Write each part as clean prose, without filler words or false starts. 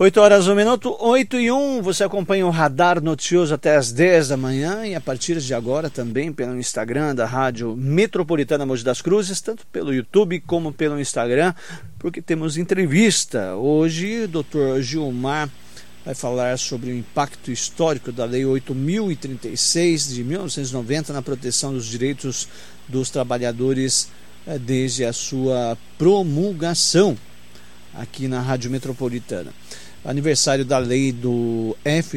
8 horas, 1 minuto, 8:01, você acompanha o Radar Noticioso até as 10 da manhã e a partir de agora também pelo Instagram da Rádio Metropolitana Mogi das Cruzes, tanto pelo YouTube como pelo Instagram, porque temos entrevista. Hoje o Dr. Gilmar vai falar sobre o impacto histórico da Lei 8.036 de 1990 na proteção dos direitos dos trabalhadores desde a sua promulgação aqui na Rádio Metropolitana. Aniversário da lei do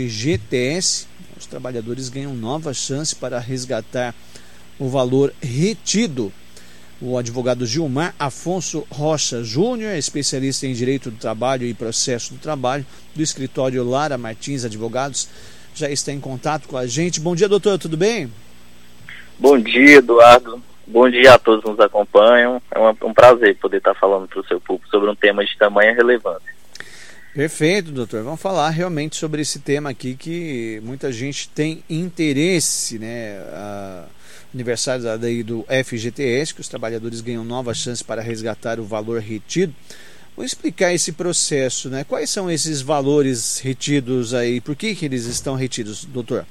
FGTS, os trabalhadores ganham nova chance para resgatar o valor retido. O advogado Gilmar Afonso Rocha Júnior, especialista em Direito do Trabalho e Processo do Trabalho, do escritório Lara Martins Advogados, já está em contato com a gente. Bom dia, doutor, tudo bem? Bom dia, Eduardo. Bom dia a todos que nos acompanham. É um prazer poder estar falando para o seu público sobre um tema de tamanha relevância. Perfeito, doutor. Vamos falar realmente sobre esse tema aqui que muita gente tem interesse, né? Aniversário da lei do FGTS, que os trabalhadores ganham nova chance para resgatar o valor retido. Vou explicar esse processo, né? Quais são esses valores retidos aí? Por que eles estão retidos, doutor?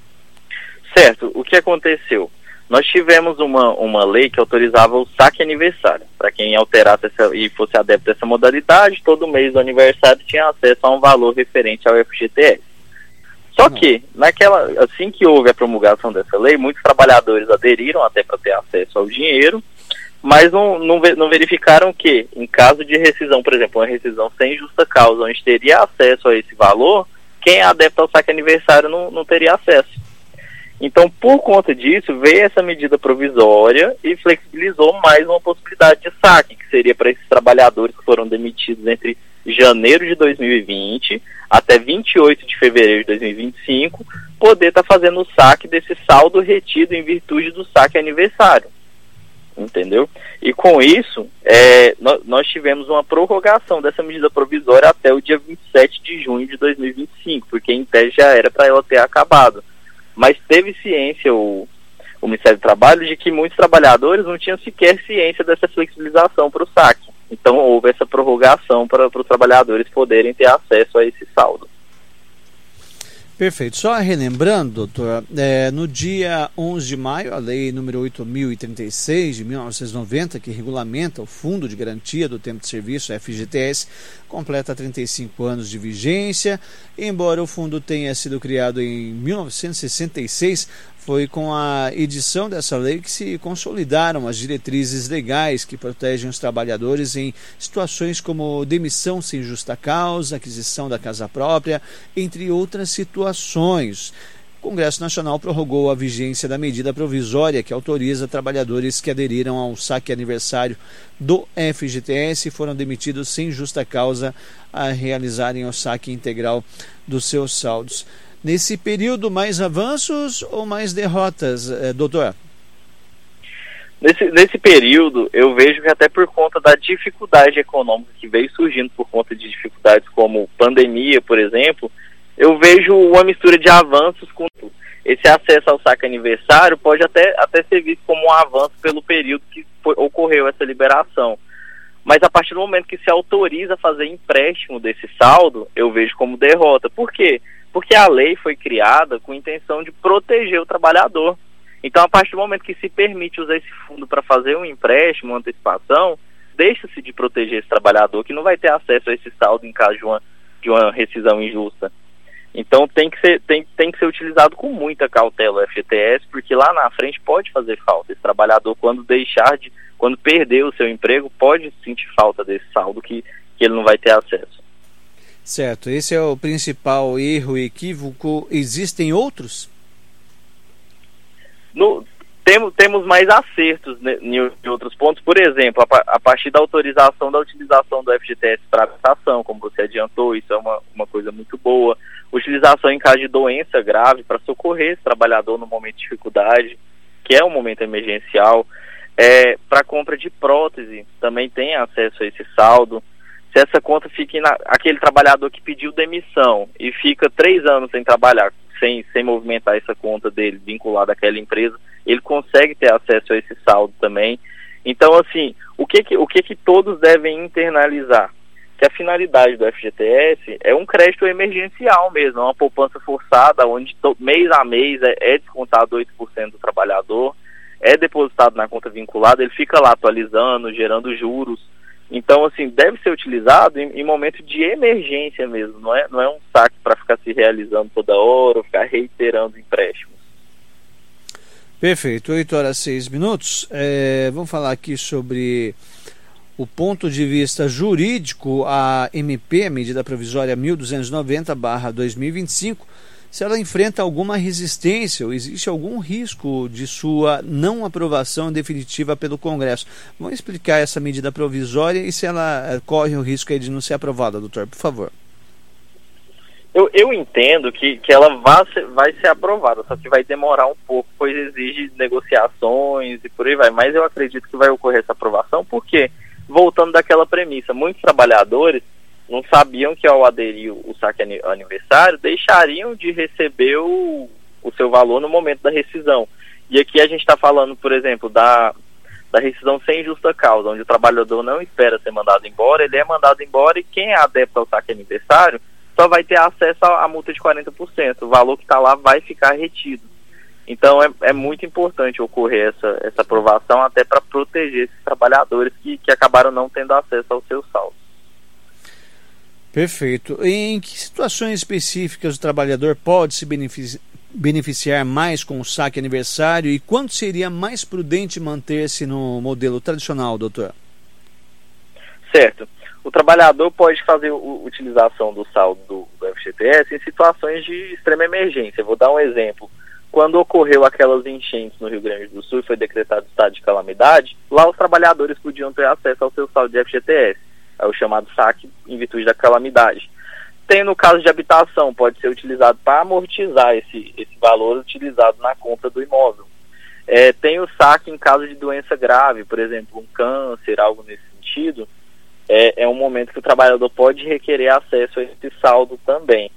Certo. O que aconteceu? Nós tivemos uma lei que autorizava o saque aniversário. Para quem alterasse e fosse adepto dessa modalidade, todo mês do aniversário tinha acesso a um valor referente ao FGTS. Só que, assim que houve a promulgação dessa lei, muitos trabalhadores aderiram até para ter acesso ao dinheiro, mas não verificaram que, em caso de rescisão, por exemplo, uma rescisão sem justa causa, onde teria acesso a esse valor, quem é adepto ao saque aniversário não teria acesso. Então, por conta disso, veio essa medida provisória e flexibilizou mais uma possibilidade de saque, que seria para esses trabalhadores que foram demitidos entre janeiro de 2020 até 28 de fevereiro de 2025, poder estar fazendo o saque desse saldo retido em virtude do saque aniversário. Entendeu? E com isso, nós tivemos uma prorrogação dessa medida provisória até o dia 27 de junho de 2025, porque em tese já era para ela ter acabado. Mas teve ciência o Ministério do Trabalho de que muitos trabalhadores não tinham sequer ciência dessa flexibilização para o saque. Então houve essa prorrogação para os trabalhadores poderem ter acesso a esse saldo. Perfeito. Só relembrando, doutor, no dia 11 de maio, a lei número 8.036 de 1990, que regulamenta o Fundo de Garantia do Tempo de Serviço, FGTS, completa 35 anos de vigência. Embora o fundo tenha sido criado em 1966, foi com a edição dessa lei que se consolidaram as diretrizes legais que protegem os trabalhadores em situações como demissão sem justa causa, aquisição da casa própria, entre outras situações. O Congresso Nacional prorrogou a vigência da medida provisória que autoriza trabalhadores que aderiram ao saque aniversário do FGTS e foram demitidos sem justa causa a realizarem o saque integral dos seus saldos. Nesse período, mais avanços ou mais derrotas, doutor? Nesse período, eu vejo que até por conta da dificuldade econômica que veio surgindo por conta de dificuldades como pandemia, por exemplo, eu vejo uma mistura de avanços com esse acesso ao saque aniversário pode até ser visto como um avanço pelo período que ocorreu essa liberação. Mas a partir do momento que se autoriza a fazer empréstimo desse saldo, eu vejo como derrota. Por quê? Porque a lei foi criada com a intenção de proteger o trabalhador. Então, a partir do momento que se permite usar esse fundo para fazer um empréstimo, uma antecipação, deixa-se de proteger esse trabalhador que não vai ter acesso a esse saldo em caso de uma rescisão injusta. Então, tem que ser utilizado com muita cautela o FGTS, porque lá na frente pode fazer falta. Esse trabalhador, quando perder o seu emprego, pode sentir falta desse saldo que ele não vai ter acesso. Certo, esse é o principal erro e equívoco. Existem outros? Temos mais acertos em outros pontos. Por exemplo, a partir da autorização da utilização do FGTS para habitação, como você adiantou, isso é uma coisa muito boa. Utilização em caso de doença grave para socorrer esse trabalhador no momento de dificuldade, que é um momento emergencial. Para compra de prótese, também tem acesso a esse saldo. Se essa conta fica aquele trabalhador que pediu demissão e fica 3 anos sem trabalhar, sem movimentar essa conta dele vinculada àquela empresa, ele consegue ter acesso a esse saldo também. Então, assim, o que todos devem internalizar? que a finalidade do FGTS é um crédito emergencial mesmo, é uma poupança forçada, onde mês a mês é descontado 8% do trabalhador, é depositado na conta vinculada, ele fica lá atualizando, gerando juros. Então, assim, deve ser utilizado em momento de emergência mesmo, não é um saque para ficar se realizando toda hora, ou ficar reiterando empréstimos. Perfeito, 8h06. Vamos falar aqui sobre o ponto de vista jurídico. A MP, a medida provisória 1290/2025, se ela enfrenta alguma resistência ou existe algum risco de sua não aprovação definitiva pelo Congresso. Vamos explicar essa medida provisória e se ela corre o risco aí de não ser aprovada, doutor, por favor. Eu entendo que ela vai ser aprovada, só que vai demorar um pouco, pois exige negociações e por aí vai. Mas eu acredito que vai ocorrer essa aprovação, porque, voltando daquela premissa, muitos trabalhadores não sabiam que ao aderir o saque aniversário, deixariam de receber o seu valor no momento da rescisão. E aqui a gente está falando, por exemplo, da rescisão sem justa causa, onde o trabalhador não espera ser mandado embora, ele é mandado embora e quem é adepto ao saque aniversário só vai ter acesso à multa de 40%. O valor que está lá vai ficar retido. Então é muito importante ocorrer essa aprovação até para proteger esses trabalhadores que acabaram não tendo acesso ao seu saldo. Perfeito. Em que situações específicas o trabalhador pode se beneficiar mais com o saque aniversário e quando seria mais prudente manter-se no modelo tradicional, doutor? Certo. O trabalhador pode fazer utilização do saldo do FGTS em situações de extrema emergência. Vou dar um exemplo. Quando ocorreu aquelas enchentes no Rio Grande do Sul e foi decretado estado de calamidade, lá os trabalhadores podiam ter acesso ao seu saldo de FGTS, é o chamado saque em virtude da calamidade. Tem no caso de habitação, pode ser utilizado para amortizar esse valor utilizado na compra do imóvel. Tem o saque em caso de doença grave, por exemplo, um câncer, algo nesse sentido. É um momento que o trabalhador pode requerer acesso a esse saldo também.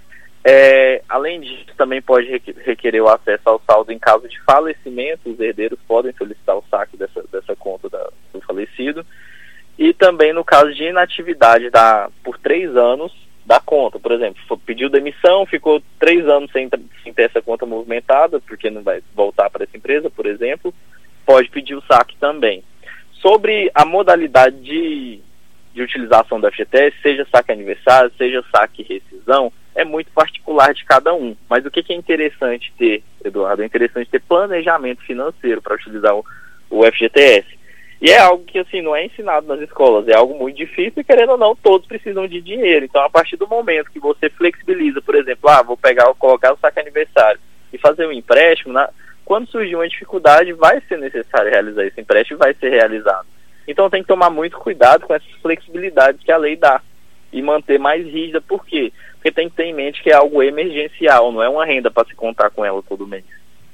Além disso, também pode requerer o acesso ao saldo em caso de falecimento. Os herdeiros podem solicitar o saque dessa conta do falecido. E também no caso de inatividade por 3 anos da conta. Por exemplo, pediu demissão, ficou 3 anos sem ter essa conta movimentada, porque não vai voltar para essa empresa, por exemplo, pode pedir o saque também. Sobre a modalidade de utilização da FGTS, seja saque aniversário, seja saque rescisão, é muito particular de cada um. Mas o que é interessante ter, Eduardo? É interessante ter planejamento financeiro para utilizar o FGTS. E é algo que, assim, não é ensinado nas escolas, é algo muito difícil e, querendo ou não, todos precisam de dinheiro. Então, a partir do momento que você flexibiliza, por exemplo, vou colocar o saque aniversário e fazer um empréstimo, quando surgir uma dificuldade, vai ser necessário realizar esse empréstimo e vai ser realizado. Então, tem que tomar muito cuidado com essas flexibilidades que a lei dá e manter mais rígida. Por quê? Porque tem que ter em mente que é algo emergencial, não é uma renda para se contar com ela todo mês.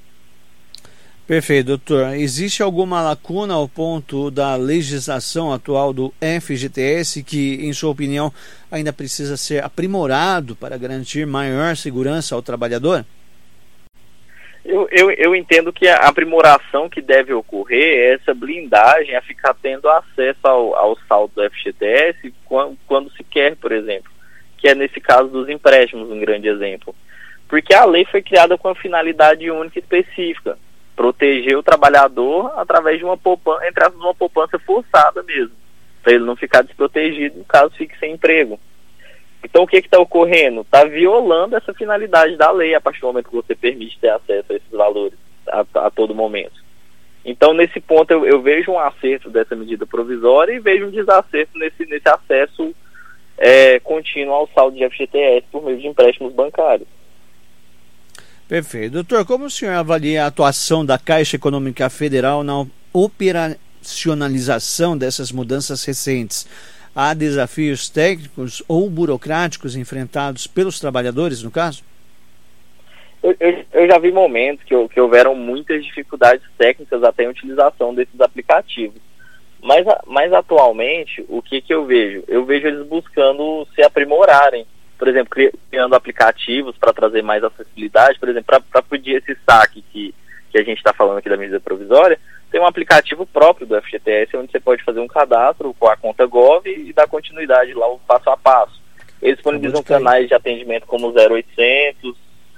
Perfeito, doutor. Existe alguma lacuna ao ponto da legislação atual do FGTS que, em sua opinião, ainda precisa ser aprimorado para garantir maior segurança ao trabalhador? Eu entendo que a aprimoração que deve ocorrer é essa blindagem a ficar tendo acesso ao saldo do FGTS quando se quer, por exemplo, que é nesse caso dos empréstimos, um grande exemplo. Porque a lei foi criada com a finalidade única e específica, proteger o trabalhador através de uma poupança forçada mesmo, para ele não ficar desprotegido caso fique sem emprego. Então o que está ocorrendo? Está violando essa finalidade da lei a partir do momento que você permite ter acesso a esses valores a todo momento. Então nesse ponto eu vejo um acerto dessa medida provisória e vejo um desacerto nesse acesso contínuo ao saldo de FGTS por meio de empréstimos bancários. Perfeito. Doutor, como o senhor avalia a atuação da Caixa Econômica Federal na operacionalização dessas mudanças recentes? Há desafios técnicos ou burocráticos enfrentados pelos trabalhadores, no caso? Eu já vi momentos que houveram muitas dificuldades técnicas até em utilização desses aplicativos. Mas atualmente, o que eu vejo? Eu vejo eles buscando se aprimorarem. Por exemplo, criando aplicativos para trazer mais acessibilidade. Por exemplo, para pedir esse saque que a gente está falando aqui da medida provisória, tem um aplicativo próprio do FGTS, onde você pode fazer um cadastro com a conta Gov e dar continuidade lá, o passo a passo. Eles disponibilizam canais de atendimento como o 0800,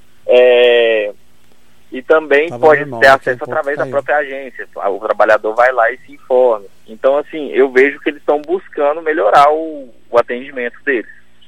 e também pode ter acesso através da própria agência. O trabalhador vai lá e se informa. Então, assim, eu vejo que eles estão buscando melhorar o atendimento deles.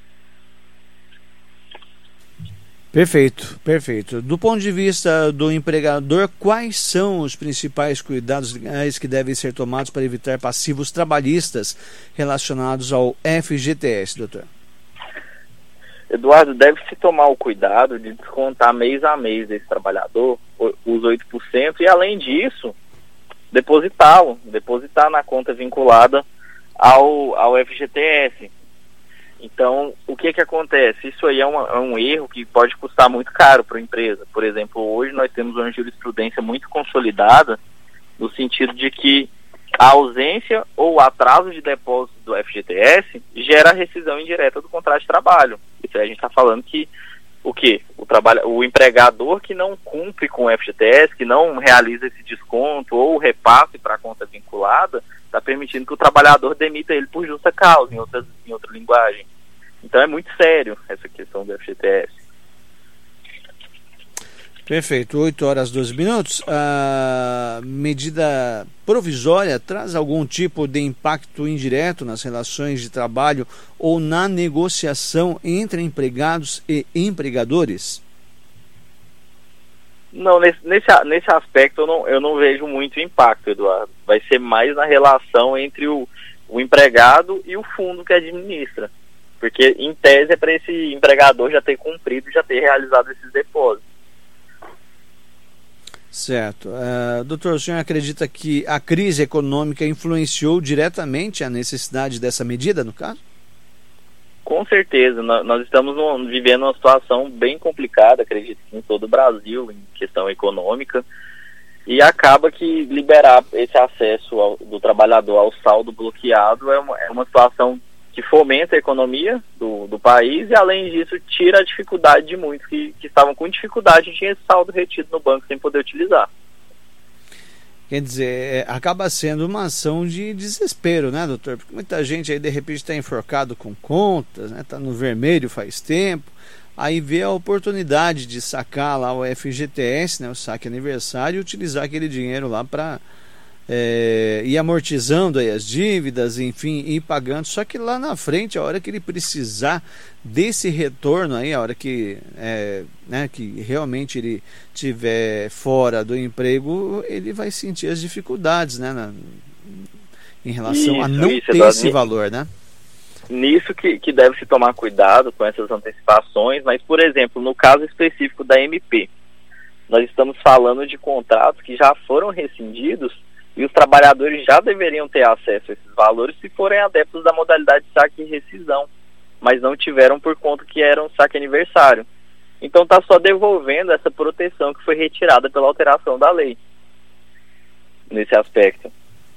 Perfeito, perfeito. Do ponto de vista do empregador, quais são os principais cuidados legais que devem ser tomados para evitar passivos trabalhistas relacionados ao FGTS, doutor? Eduardo, deve-se tomar o cuidado de descontar mês a mês desse trabalhador os 8% e, além disso, depositar na conta vinculada ao FGTS. Então, o que acontece? Isso aí é um erro que pode custar muito caro para a empresa. Por exemplo, hoje nós temos uma jurisprudência muito consolidada no sentido de que a ausência ou atraso de depósito do FGTS gera rescisão indireta do contrato de trabalho. Isso aí a gente está falando que o empregador que não cumpre com o FGTS, que não realiza esse desconto ou repasse para a conta vinculada, está permitindo que o trabalhador demita ele por justa causa, em outra linguagem. Então é muito sério essa questão do FGTS. Perfeito, 8h12. A medida provisória traz algum tipo de impacto indireto nas relações de trabalho ou na negociação entre empregados e empregadores? Não, nesse aspecto eu não vejo muito impacto, Eduardo. Vai ser mais na relação entre o empregado e o fundo que administra. Porque, em tese, é para esse empregador já ter cumprido, já ter realizado esses depósitos. Certo. Doutor, o senhor acredita que a crise econômica influenciou diretamente a necessidade dessa medida, no caso? Com certeza. Nós estamos vivendo uma situação bem complicada, acredito que em todo o Brasil, em questão econômica, e acaba que liberar esse acesso do trabalhador ao saldo bloqueado é uma situação que fomenta a economia do país e, além disso, tira a dificuldade de muitos que estavam com dificuldade de ter esse saldo retido no banco sem poder utilizar. Quer dizer, acaba sendo uma ação de desespero, né, doutor? Porque muita gente aí, de repente, está enforcado com contas, né, está no vermelho faz tempo, aí vê a oportunidade de sacar lá o FGTS, né, o saque aniversário, e utilizar aquele dinheiro lá para ir amortizando aí as dívidas, enfim, ir pagando. Só que lá na frente, a hora que ele precisar desse retorno aí, a hora que, que realmente ele estiver fora do emprego, ele vai sentir as dificuldades, né, em relação a não ter esse valor, né? Nisso que deve se tomar cuidado com essas antecipações, mas, por exemplo, no caso específico da MP, nós estamos falando de contratos que já foram rescindidos e os trabalhadores já deveriam ter acesso a esses valores se forem adeptos da modalidade de saque e rescisão, mas não tiveram por conta que era um saque aniversário. Então está só devolvendo essa proteção que foi retirada pela alteração da lei, nesse aspecto.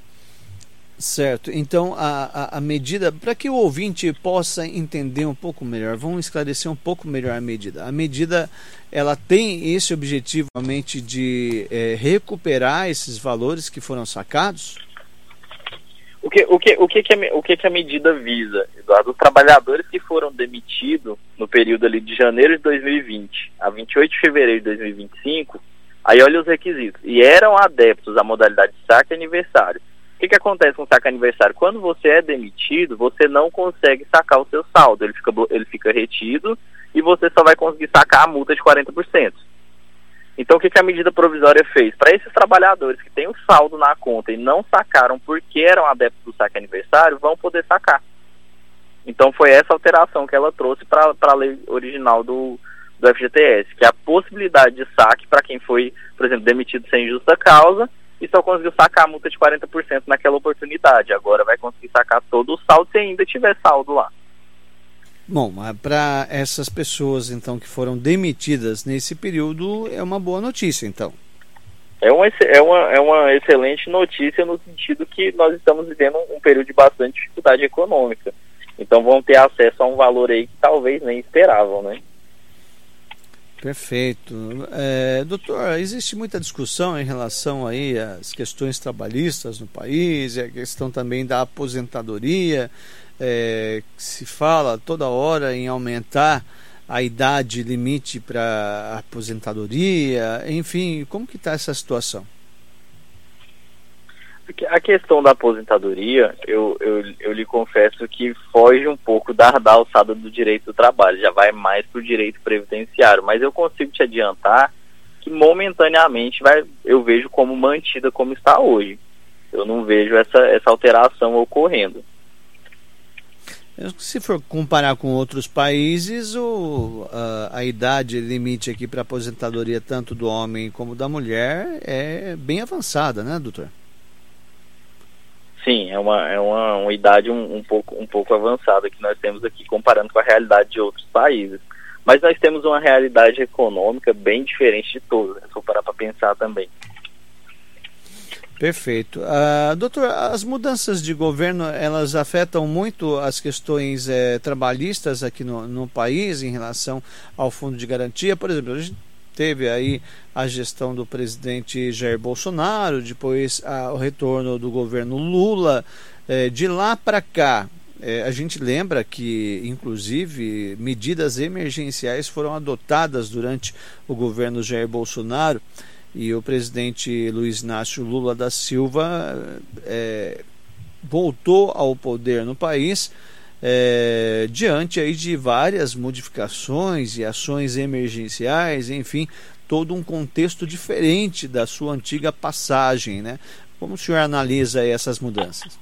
Certo, então a medida, para que o ouvinte possa entender um pouco melhor, vamos esclarecer um pouco melhor a medida. A medida, ela tem esse objetivo realmente de recuperar esses valores que foram sacados? O que a medida visa, Eduardo? Os trabalhadores que foram demitidos no período ali de janeiro de 2020 a 28 de fevereiro de 2025, aí olha os requisitos, e eram adeptos à modalidade de saque aniversário. O que acontece com o saque aniversário? Quando você é demitido, você não consegue sacar o seu saldo, ele fica retido e você só vai conseguir sacar a multa de 40%. Então o que a medida provisória fez? Para esses trabalhadores que têm o saldo na conta e não sacaram porque eram adeptos do saque aniversário, vão poder sacar. Então foi essa alteração que ela trouxe para a lei original do FGTS, que é a possibilidade de saque para quem foi, por exemplo, demitido sem justa causa e só conseguiu sacar a multa de 40% naquela oportunidade. Agora vai conseguir sacar todo o saldo se ainda tiver saldo lá. Bom, para essas pessoas então que foram demitidas nesse período, é uma boa notícia, então. É uma excelente notícia no sentido que nós estamos vivendo um período de bastante dificuldade econômica. Então vão ter acesso a um valor aí que talvez nem esperavam, né? Perfeito. Doutor, existe muita discussão em relação aí às questões trabalhistas no país, e a questão também da aposentadoria, se fala toda hora em aumentar a idade limite para aposentadoria, enfim, como que está essa situação? A questão da aposentadoria, eu lhe confesso que foge um pouco da alçada do direito do trabalho, já vai mais para o direito previdenciário, mas eu consigo te adiantar que momentaneamente eu vejo como mantida como está hoje. Eu não vejo essa alteração ocorrendo. Se for comparar com outros países, a idade limite aqui para aposentadoria tanto do homem como da mulher é bem avançada, né, doutor? Sim, é uma idade um pouco avançada que nós temos aqui, comparando com a realidade de outros países. Mas nós temos uma realidade econômica bem diferente de todas, né? Se for parar para pensar também. Perfeito. Doutor, as mudanças de governo, elas afetam muito as questões trabalhistas aqui no país em relação ao fundo de garantia? Por exemplo, a gente teve aí a gestão do presidente Jair Bolsonaro, depois o retorno do governo Lula. De lá para cá, a gente lembra que, inclusive, medidas emergenciais foram adotadas durante o governo Jair Bolsonaro, e o presidente Luiz Inácio Lula da Silva voltou ao poder no país diante aí de várias modificações e ações emergenciais, enfim, todo um contexto diferente da sua antiga passagem, né? Como o senhor analisa aí essas mudanças?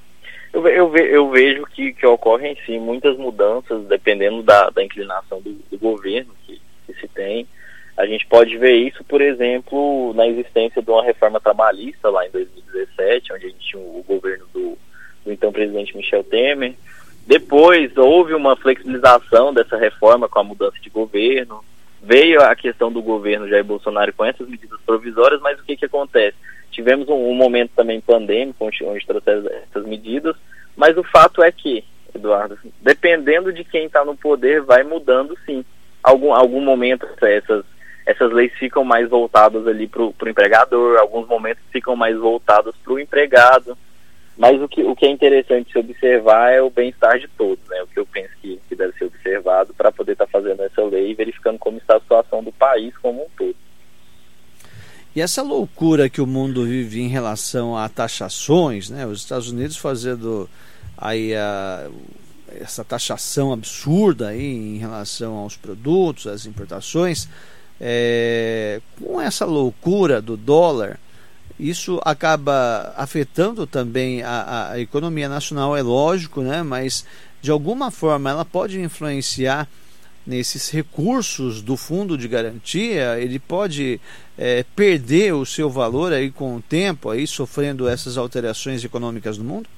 Eu vejo que ocorrem sim muitas mudanças, dependendo da inclinação do governo que se tem. A gente pode ver isso, por exemplo, na existência de uma reforma trabalhista lá em 2017, onde a gente tinha o governo do então presidente Michel Temer. Depois houve uma flexibilização dessa reforma com a mudança de governo. Veio a questão do governo Jair Bolsonaro com essas medidas provisórias, mas o que acontece? Tivemos um momento também pandêmico, onde trouxeram essas medidas, mas o fato é que, Eduardo, dependendo de quem está no poder, vai mudando sim. Algum momento essas leis ficam mais voltadas ali para o empregador, alguns momentos ficam mais voltadas para o empregado, mas o que é interessante se observar é o bem-estar de todos, né? O que eu penso que deve ser observado para poder estar fazendo essa lei e verificando como está a situação do país como um todo. E essa loucura que o mundo vive em relação a taxações, né? Os Estados Unidos fazendo aí essa taxação absurda aí em relação aos produtos, às importações, com essa loucura do dólar, isso acaba afetando também a economia nacional, é lógico, né? Mas de alguma forma ela pode influenciar nesses recursos do fundo de garantia. Ele pode perder o seu valor aí com o tempo, aí sofrendo essas alterações econômicas no mundo?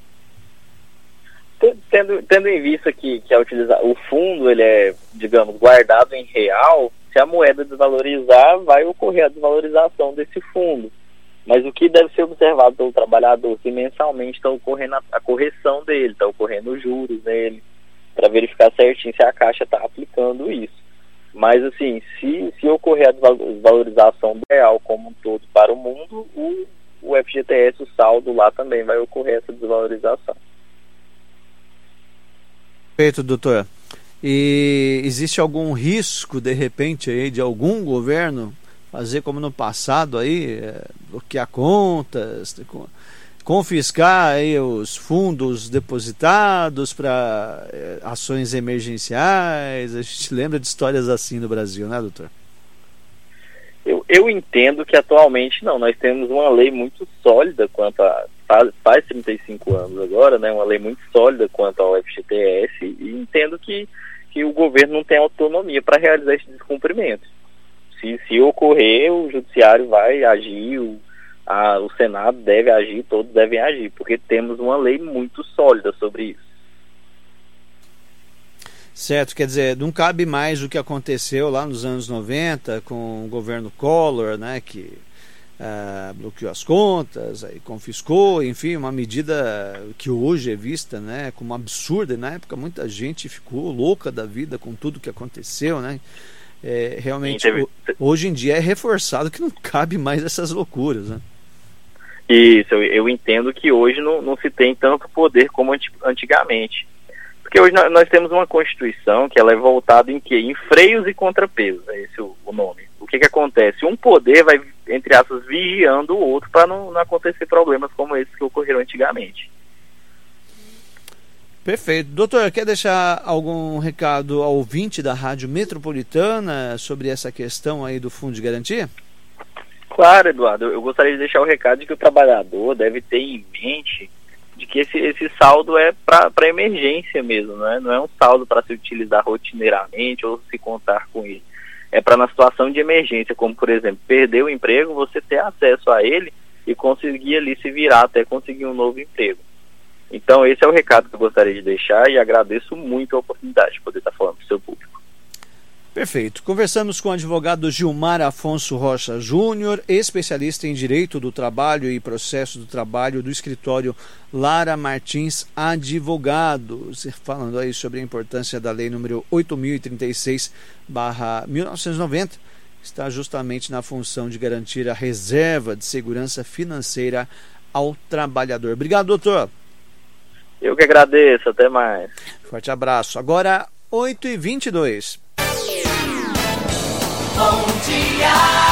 Tendo em vista que o fundo ele é, digamos, guardado em real, se a moeda desvalorizar, vai ocorrer a desvalorização desse fundo. Mas o que deve ser observado pelo trabalhador, que mensalmente está ocorrendo a correção dele, está ocorrendo os juros dele, para verificar certinho se a Caixa está aplicando isso. Mas, assim, se ocorrer a desvalorização do real como um todo para o mundo, o FGTS, o saldo lá também vai ocorrer essa desvalorização. Perfeito, doutor. E existe algum risco, de repente, aí, de algum governo fazer como no passado aí, bloquear contas, confiscar aí os fundos depositados para ações emergenciais? A gente lembra de histórias assim no Brasil, né, doutor? Eu entendo que atualmente não, nós temos uma lei muito sólida quanto a, faz 35 anos agora, né, uma lei muito sólida quanto ao FGTS, e entendo que o governo não tem autonomia para realizar esse descumprimento. Se ocorrer, o judiciário vai agir, o Senado deve agir, todos devem agir, porque temos uma lei muito sólida sobre isso. Certo, quer dizer, não cabe mais o que aconteceu lá nos anos 90 com o governo Collor, né, que bloqueou as contas, aí confiscou, enfim, uma medida que hoje é vista, né, como absurda, e na época muita gente ficou louca da vida com tudo que aconteceu, né? realmente, hoje em dia é reforçado que não cabe mais essas loucuras, né? Isso, eu entendo que hoje não se tem tanto poder como antigamente. Porque hoje nós temos uma Constituição que ela é voltada em quê? Em freios e contrapesos, é esse o nome. O que acontece? Um poder vai, entre aspas, vigiando o outro para não acontecer problemas como esses que ocorreram antigamente. Perfeito. Doutor, quer deixar algum recado ao ouvinte da Rádio Metropolitana sobre essa questão aí do Fundo de Garantia? Claro, Eduardo. Eu gostaria de deixar o recado de que o trabalhador deve ter em mente de que esse saldo é para emergência mesmo, né? Não é um saldo para se utilizar rotineiramente ou se contar com ele. É para na situação de emergência, como por exemplo, perder o emprego, você ter acesso a ele e conseguir ali se virar até conseguir um novo emprego. Então esse é o recado que eu gostaria de deixar e agradeço muito a oportunidade de poder estar falando para o seu público. Perfeito. Conversamos com o advogado Gilmar Afonso Rocha Júnior, especialista em Direito do Trabalho e Processo do Trabalho do escritório Lara Martins Advogados, falando aí sobre a importância da lei número 8.036/1990, está justamente na função de garantir a reserva de segurança financeira ao trabalhador. Obrigado, doutor. Eu que agradeço, até mais. Forte abraço. Agora, 8h22. Bom dia!